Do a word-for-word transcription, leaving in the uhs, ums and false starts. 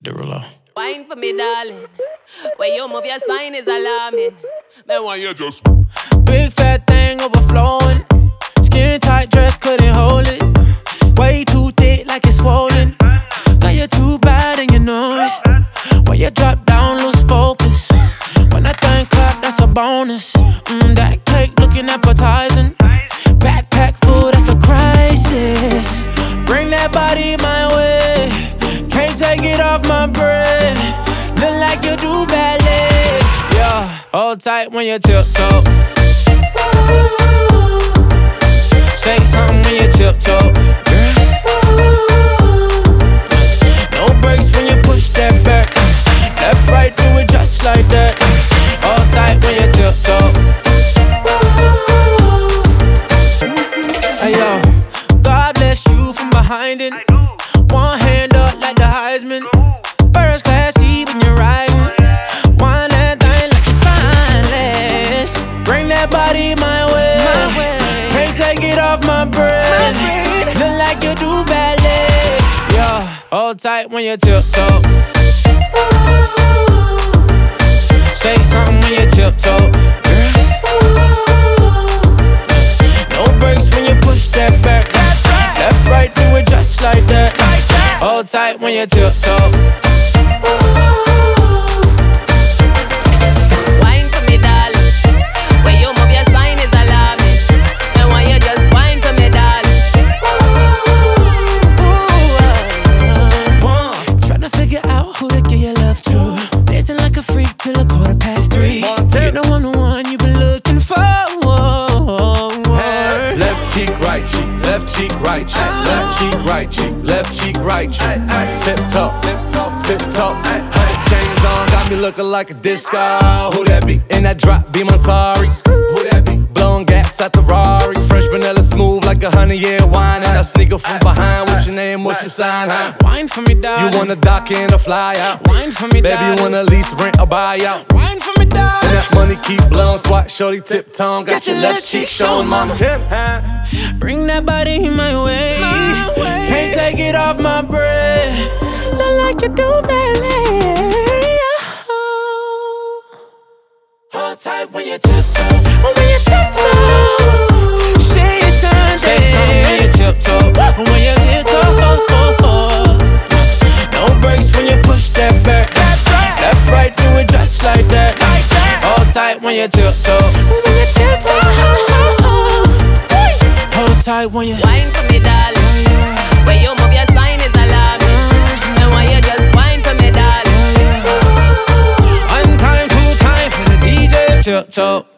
Derulo. Wine for me, darling. When you move your spine is alarming. Man, why you just Big fat thing overflowing. Skin tight dress couldn't hold it. Way too thick like it's swollen. Got you too bad and you know it. When you drop down, lose focus. When that thing clap, that's a bonus. Mmm, that cake looking appetizing. Backpack food, that's a crisis. Bring that body my way. Can't take it off my bread. Look like you do ballet. Yeah, hold tight when you tiptoe. Say something when you tiptoe. No brakes when you push that back. Left, right, do it just like that. Hold tight when you tiptoe. Hey yo, God bless you from behind it. One hand up like the Heisman. First class seat when you're riding. One that thing like it's spineless. Bring that body my way. Can't take it off my breath. Look like you do ballet. Yeah, hold tight when you tiptoe. Say something when you tiptoe. No brakes when you push that back. Left, right, do it just like that. Hold tight when you tiptoe. Wine for me, darling. When you move your spine is alarming. And when you just wine for me, darling. Tryna figure out who to give your love to. Dancing like a freak till a quarter past three. You know I'm the one you've been looking for. Left cheek, right cheek, left cheek, right cheek, left cheek, right cheek, left cheek, right cheek. Tip top, tip top, tip top. Chains on, got me looking like a disco. Who that be? In that drop, be my sorry. Who that be? Blowing gas at the Rari. Fresh vanilla smooth like a hundred year wine. And I sneak up from behind. What's your name? What's your sign? Huh? Wine for me, darling. You wanna dock in or fly out? Wine for me, baby, darling. you wanna lease, rent, or buy out? Wine for me, darling. And that money keep blowing, swat, shorty, tip tongue. Got your left cheek showing, mama. Tip, huh? Bring that body my way. my way. Can't take it off my breath. Look like you do ballet. Hold tight when you tiptoe. When you tiptoe. Say your sign, say something when you tiptoe. When you tiptoe. No brakes when you push that back. Left, right, do it just like that. Hold tight when you tiptoe. When you tiptoe. Hold tight when you Wine for me, darling. When you move your spine is alarming. And when you just wine for me, darling. one time, two time for the D J. Tiptoe.